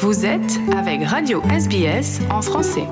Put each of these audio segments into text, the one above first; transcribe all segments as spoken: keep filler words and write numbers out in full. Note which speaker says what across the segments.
Speaker 1: Vous êtes avec Radio S B S en français.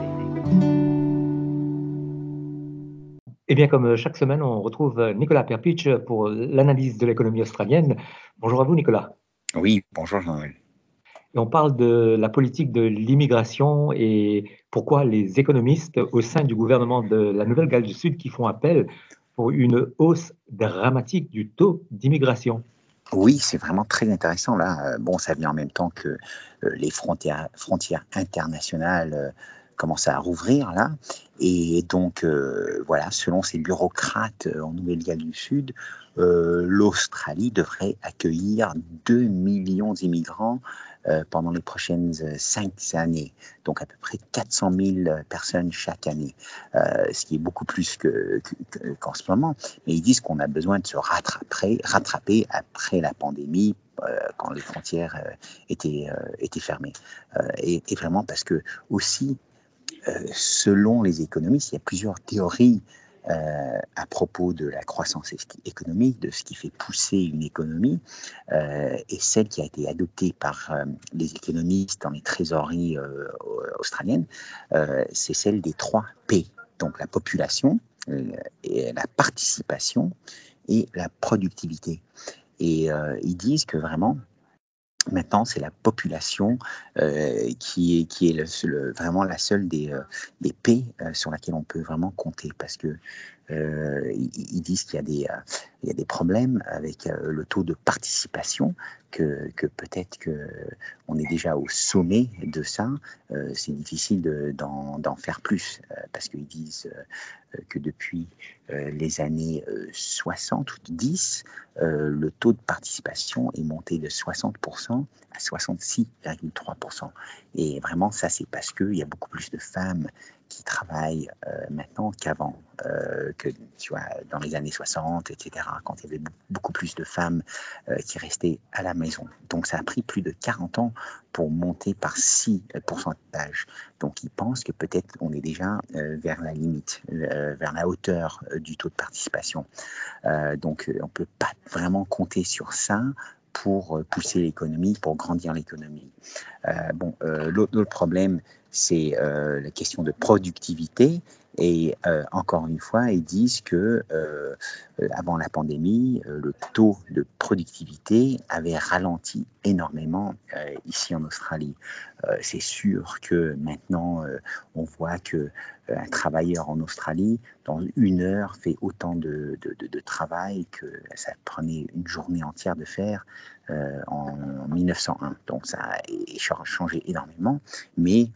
Speaker 2: Eh bien, comme chaque semaine, on retrouve Nicolas Perpich pour l'analyse de l'économie australienne. Bonjour à vous, Nicolas.
Speaker 3: Oui, bonjour Jean-Noël.
Speaker 2: Et on parle de la politique de l'immigration et pourquoi les économistes au sein du gouvernement de la Nouvelle-Galles du Sud qui font appel pour une hausse dramatique du taux d'immigration.
Speaker 3: Oui, c'est vraiment très intéressant là. Bon, ça vient en même temps que euh, les frontières, frontières internationales euh, commencent à rouvrir là. Et donc, euh, voilà, selon ces bureaucrates euh, en Nouvelle-Galles du Sud, euh, l'Australie devrait accueillir deux millions d'immigrants euh, pendant les prochaines cinq années. Donc, à peu près quatre cent mille personnes chaque année, euh, ce qui est beaucoup plus que, que, que, qu'en ce moment. Mais ils disent qu'on a besoin de se rattraper, rattraper après la pandémie, euh, quand les frontières euh, étaient, euh, étaient fermées. Euh, et, et vraiment parce que aussi, Euh, selon les économistes, il y a plusieurs théories euh, à propos de la croissance économique, de ce qui fait pousser une économie. Euh, et celle qui a été adoptée par euh, les économistes dans les trésoreries euh, australiennes, euh, c'est celle des trois P. Donc la population, euh, et la participation et la productivité. Et euh, ils disent que vraiment, maintenant, c'est la population euh, qui est, qui est le, le, vraiment la seule des, euh, des P euh, sur laquelle on peut vraiment compter, parce que euh, ils, ils disent qu'il y a des, euh, il y a des problèmes avec euh, le taux de participation, que, que peut-être qu'on est déjà au sommet de ça. Euh, c'est difficile de, d'en, d'en faire plus, euh, parce qu'ils disent euh, que depuis euh, les années euh, soixante ou dix, euh, le taux de participation est monté de soixante pour cent à soixante-six virgule trois pour cent. Et vraiment, ça, c'est parce qu'il y a beaucoup plus de femmes qui travaillent euh, maintenant qu'avant, euh, que tu vois, dans les années soixante, et cetera, quand il y avait beaucoup plus de femmes euh, qui restaient à la maison. Donc, ça a pris plus de quarante ans pour monter par six pourcentages. Donc, ils pensent que peut-être on est déjà euh, vers la limite, euh, vers la hauteur euh, du taux de participation. Euh, donc, on ne peut pas vraiment compter sur ça pour pousser l'économie, pour grandir l'économie. Euh, bon, euh, l'autre, l'autre problème, c'est euh, la question de productivité. Et euh, encore une fois, ils disent que euh, avant la pandémie, euh, le taux de productivité avait ralenti énormément euh, ici en Australie. Euh, c'est sûr que maintenant, euh, on voit que euh, un travailleur en Australie, dans une heure, fait autant de, de, de, de travail que ça prenait une journée entière de faire euh, en mille neuf cent un. Donc ça a changé énormément, mais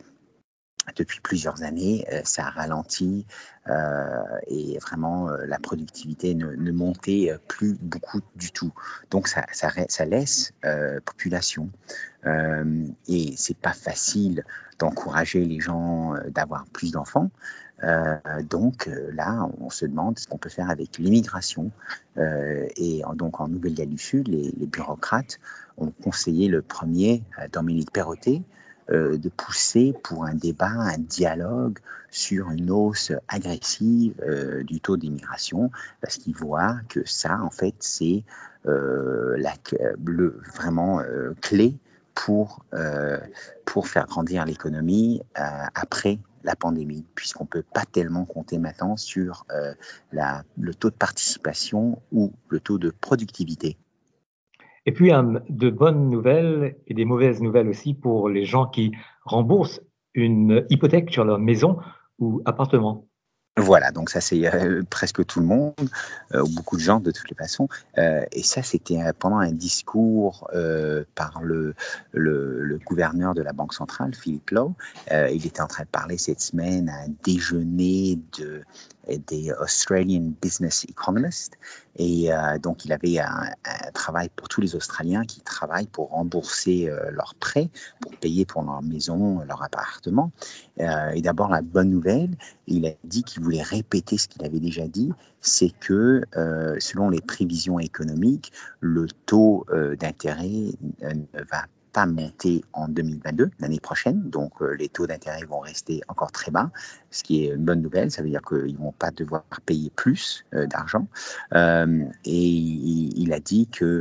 Speaker 3: depuis plusieurs années, euh, ça a ralenti euh, et vraiment euh, la productivité ne, ne montait plus beaucoup du tout. Donc ça, ça, ça laisse euh, population euh, et c'est pas facile d'encourager les gens euh, d'avoir plus d'enfants. Euh, donc euh, là, on se demande ce qu'on peut faire avec l'immigration. Euh, et en, donc en Nouvelle-Galles du Sud, les, les bureaucrates ont conseillé le premier, euh, Dominique Perrottet, Euh, de pousser pour un débat, un dialogue sur une hausse agressive euh, du taux d'immigration, parce qu'ils voient que ça, en fait, c'est euh, la, le, vraiment euh, clé pour, euh, pour faire grandir l'économie euh, après la pandémie, puisqu'on ne peut pas tellement compter maintenant sur euh, la, le taux de participation ou le taux de productivité.
Speaker 2: Et puis, um, de bonnes nouvelles et des mauvaises nouvelles aussi pour les gens qui remboursent une hypothèque sur leur maison ou appartement.
Speaker 3: Voilà, donc ça c'est euh, presque tout le monde, euh, ou beaucoup de gens de toutes les façons. Euh, et ça c'était pendant un discours euh, par le, le, le gouverneur de la Banque centrale, Philip Lowe. Euh, il était en train de parler cette semaine à un déjeuner de, des Australian Business Economists. Et euh, donc il avait un, un travail pour tous les Australiens qui travaillent pour rembourser euh, leurs prêts, pour payer pour leur maison, leur appartement. Euh, et d'abord la bonne nouvelle, il a dit qu'il voulait répéter ce qu'il avait déjà dit, c'est que euh, selon les prévisions économiques, le taux euh, d'intérêt euh, ne va pas monter en deux mille vingt-deux, l'année prochaine. Donc, euh, les taux d'intérêt vont rester encore très bas, ce qui est une bonne nouvelle. Ça veut dire qu'ils ne vont pas devoir payer plus euh, d'argent. Euh, et il, il a dit que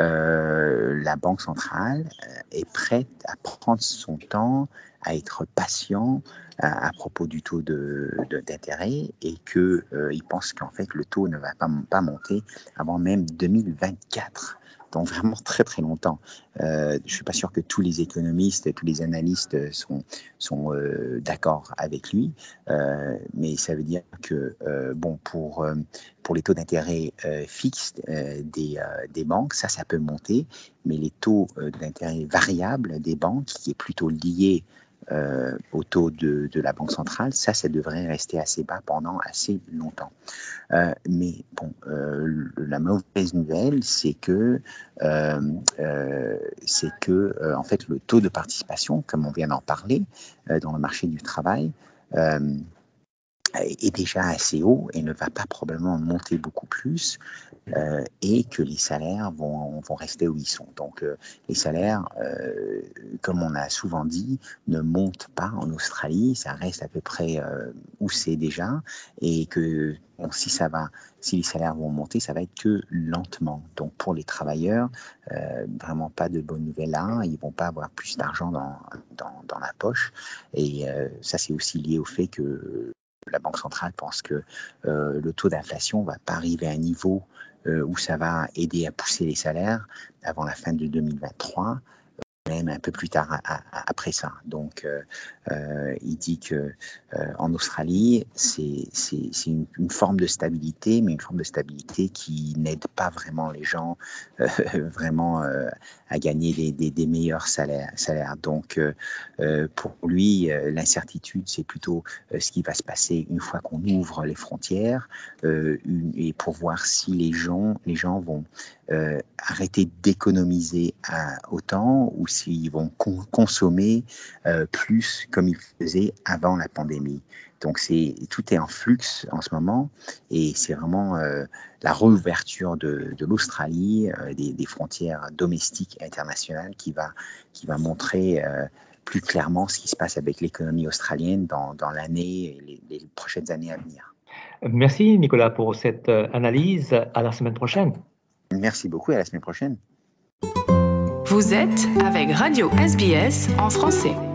Speaker 3: euh, la Banque centrale est prête à prendre son temps, à être patient à, à propos du taux de, de, d'intérêt et qu'il euh, pense qu'en fait, le taux ne va pas, pas monter avant même deux mille vingt-quatre. Donc vraiment très très longtemps. Euh, je ne suis pas sûr que tous les économistes et tous les analystes sont, sont euh, d'accord avec lui, euh, mais ça veut dire que euh, bon, pour, euh, pour les taux d'intérêt euh, fixes euh, des, euh, des banques, ça, ça peut monter, mais les taux euh, d'intérêt variables des banques, qui est plutôt lié Euh, au taux de, de la Banque centrale, ça, ça devrait rester assez bas pendant assez longtemps. Euh, mais bon, euh, la mauvaise nouvelle, c'est que, euh, euh, c'est que euh, en fait, le taux de participation, comme on vient d'en parler, euh, dans le marché du travail, euh, est déjà assez haut et ne va pas probablement monter beaucoup plus, euh, et que les salaires vont, vont rester où ils sont. Donc euh, les salaires, euh, comme on a souvent dit, ne montent pas en Australie, ça reste à peu près euh, où c'est déjà, et que bon, si ça va, si les salaires vont monter, ça va être que lentement. Donc pour les travailleurs, euh, vraiment pas de bonnes nouvelles là, ils vont pas avoir plus d'argent dans, dans, dans la poche, et euh, ça c'est aussi lié au fait que la Banque centrale pense que euh, le taux d'inflation ne va pas arriver à un niveau euh, où ça va aider à pousser les salaires avant la fin de deux mille vingt-trois, même un peu plus tard à, à, après ça. Donc, euh, euh, il dit que euh, en Australie, c'est, c'est, c'est une, une forme de stabilité, mais une forme de stabilité qui n'aide pas vraiment les gens euh, vraiment euh, à gagner des, des, des meilleurs salaires. salaires. Donc, euh, pour lui, euh, l'incertitude, c'est plutôt euh, ce qui va se passer une fois qu'on ouvre les frontières, euh, une, et pour voir si les gens, les gens vont euh, arrêter d'économiser à, autant, ou s'ils vont con- consommer euh, plus comme ils faisaient avant la pandémie. Donc c'est, tout est en flux en ce moment, et c'est vraiment euh, la réouverture de, de l'Australie, euh, des, des frontières domestiques et internationales qui va, qui va montrer euh, plus clairement ce qui se passe avec l'économie australienne dans, dans l'année et les, les prochaines années à venir.
Speaker 2: Merci Nicolas pour cette analyse. À la semaine prochaine.
Speaker 3: Merci beaucoup et à la semaine prochaine.
Speaker 1: Vous êtes avec Radio S B S en français.